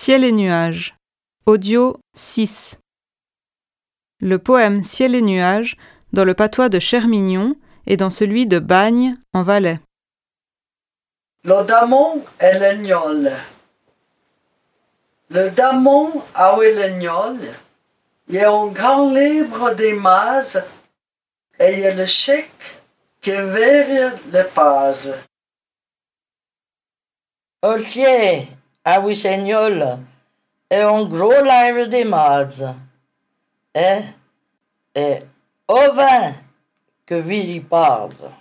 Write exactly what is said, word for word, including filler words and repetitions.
Ciel et nuages. Audio six. Le poème Ciel et nuages, dans le patois de Chermignon et dans celui de Bagne, en Valais. Le damon et le gnôle. Le damon a le gnôle, il y a un grand livre des mazes et il y a le chèque qui verre le paz. Oltier, a Wissegnol, et un gros livre des mazes. Et, et, au vin que vit parle.